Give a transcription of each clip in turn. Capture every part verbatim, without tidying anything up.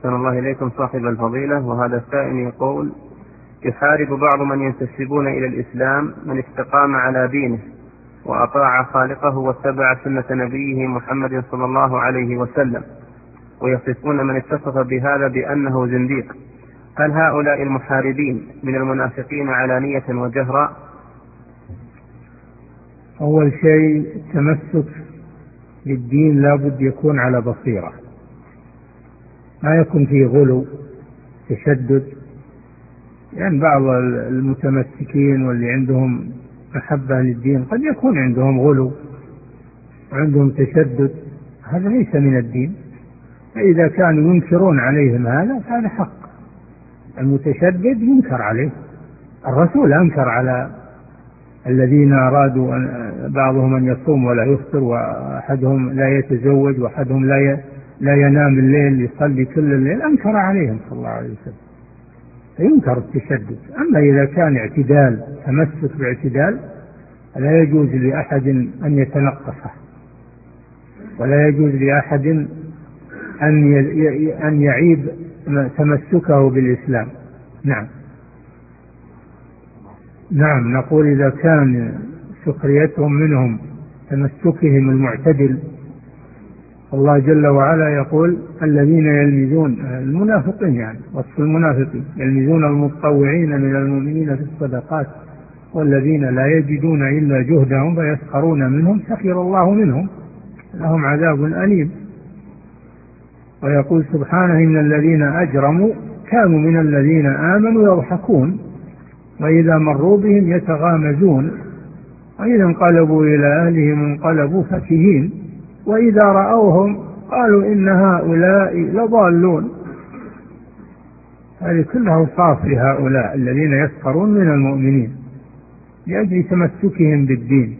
أحسن الله إليكم صاحب الفضيلة. وهذا السائل يقول: يحارب بعض من ينتسبون إلى الإسلام من استقام على دينه وأطاع خالقه واتبع سنة نبيه محمد صلى الله عليه وسلم، ويصفون من اتصف بهذا بأنه زنديق. هل هؤلاء المحاربين من المنافقين علانية وجهرا؟ أول شيء التمسك بالدين لا بد يكون على بصيرة، ما يكون فيه غلو تشدد. يعني بعض المتمسكين واللي عندهم محبة للدين قد يكون عندهم غلو وعندهم تشدد، هذا ليس من الدين. فإذا كانوا ينكرون عليهم هذا فهذا حق. المتشدد ينكر عليه، الرسول أنكر على الذين أرادوا أن بعضهم أن يصوم ولا يفطر، وأحدهم لا يتزوج، وأحدهم لا لا ينام الليل يصلي كل الليل، أنكر عليهم صلى الله عليه وسلم، فينكر التشدد. أما إذا كان اعتدال، تمسك باعتدال، لا يجوز لأحد أن يتنقصه، ولا يجوز لأحد أن أن يعيب تمسكه بالإسلام. نعم نعم نقول إذا كان سخريتهم منهم تمسكهم المعتدل، الله جل وعلا يقول: الذين يلمزون المنافقين، يعني وصف المنافقين، يلمزون المتطوعين من المؤمنين في الصدقات والذين لا يجدون إلا جهدهم فيسخرون منهم سخر الله منهم لهم عذاب أليم. ويقول سبحانه: إن الذين أجرموا كانوا من الذين آمنوا يضحكون وإذا مروا بهم يتغامزون وإذا انقلبوا إلى أهلهم انقلبوا فكهين وإذا رأوهم قالوا إن هؤلاء لضالون. هذه كلها أوصاف لهؤلاء الذين يسخرون من المؤمنين لأجل تمسكهم بالدين.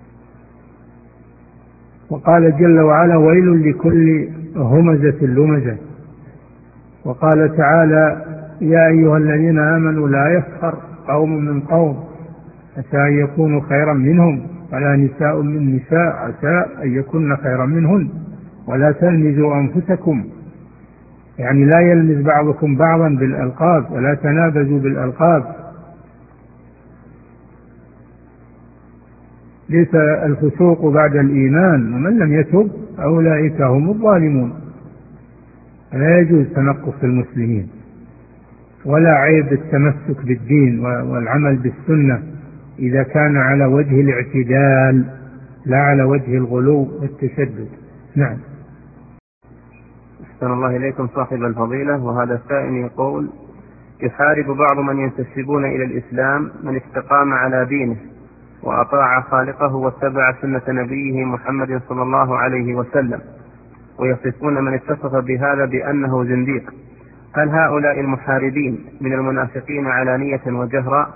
وقال جل وعلا: ويل لكل همزة لمزة. وقال تعالى: يا أيها الذين آمنوا لا يسخر قوم من قوم عسى أن يكونوا خيرا منهم ولا نساء من نساء عسى أن يكون خيرا منهن ولا تلمزوا أنفسكم، يعني لا يلمز بعضكم بعضا بالألقاب ولا تنابزوا بالألقاب. ليس الفسوق بعد الإيمان ومن لم يتب أولئك هم الظالمون. لا يجوز تنقص المسلمين ولا عيب التمسك بالدين والعمل بالسنة إذا كان على وجه الاعتدال لا على وجه الغلو والتشدد. نعم. أحسن الله إليكم صاحب الفضيلة. وهذا السائل يقول: يحارب بعض من ينتسبون إلى الإسلام من استقام على دينه وأطاع خالقه واتبع سنة نبيه محمد صلى الله عليه وسلم، ويصفون من اتصف بهذا بأنه زنديق. هل هؤلاء المحاربين من المنافقين علانية وجهرا؟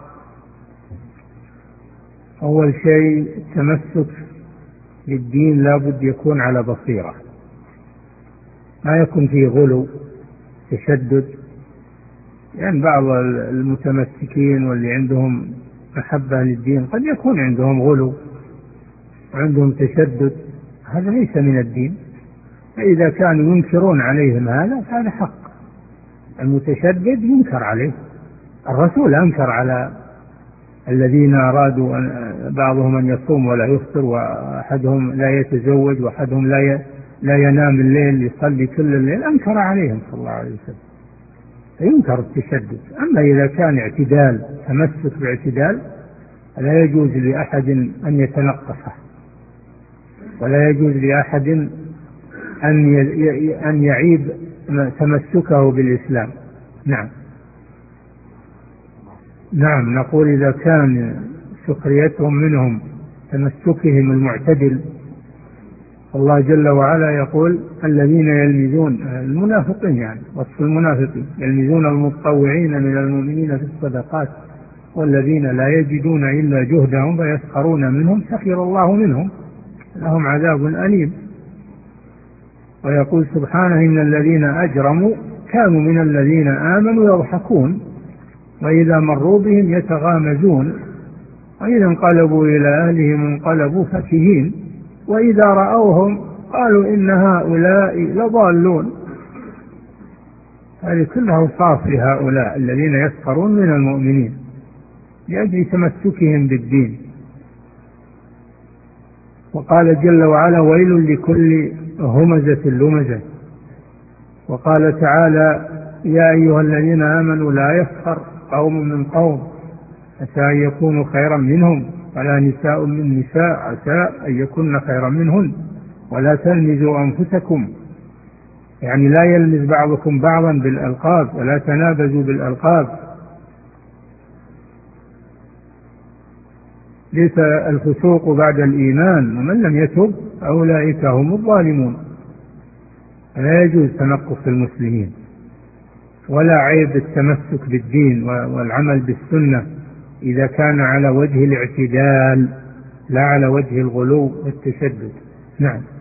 أول شيء التمسك بالدين لا بد يكون على بصيرة، ما يكون فيه غلو تشدد. يعني بعض المتمسكين واللي عندهم محبة للدين قد يكون عندهم غلو وعندهم تشدد، هذا ليس من الدين. فإذا كانوا ينكرون عليهم هذا فهذا حق. المتشدد ينكر عليه، الرسول أنكر على الذين أرادوا أن بعضهم أن يصوم ولا يفطر، وأحدهم لا يتزوج، وأحدهم لا لا ينام الليل يصلي كل الليل، أنكر عليهم صلى الله عليه وسلم، فينكر التشدد. أما إذا كان اعتدال، تمسك باعتدال، لا يجوز لأحد أن يتنقصه، ولا يجوز لأحد أن أن يعيب تمسكه بالإسلام. نعم نعم نقول إذا كان سخريتهم منهم تمسكهم المعتدل، الله جل وعلا يقول: الذين يلمزون المنافقين، يعني وصف المنافقين، يلمزون المتطوعين من المؤمنين في الصدقات والذين لا يجدون إلا جهدهم فيسخرون منهم سخر الله منهم لهم عذاب أليم. ويقول سبحانه: إن الذين أجرموا كانوا من الذين آمنوا يضحكون وإذا مروا بهم يتغامزون وإذا انقلبوا إلى أهلهم انقلبوا فكهين وإذا رأوهم قالوا إن هؤلاء لضالون. هذه كلها أوصاف لهؤلاء الذين يسخرون من المؤمنين لأجل تمسكهم بالدين. وقال جل وعلا: ويل لكل همزة لمزة. وقال تعالى: يا أيها الذين آمنوا لا يسخر قوم من قوم عسى أن يكونوا خيرا منهم ولا نساء من نساء عسى أن يكون خيرا منهن ولا تلمزوا أنفسكم، يعني لا يلمز بعضكم بعضا بالألقاب ولا تنابزوا بالألقاب. ليس الفسوق بعد الإيمان ومن لم يتب أولئك هم الظالمون. لا يجوز تنقص المسلمين ولا عيب التمسك بالدين والعمل بالسنة إذا كان على وجه الاعتدال لا على وجه الغلو والتشدد. نعم.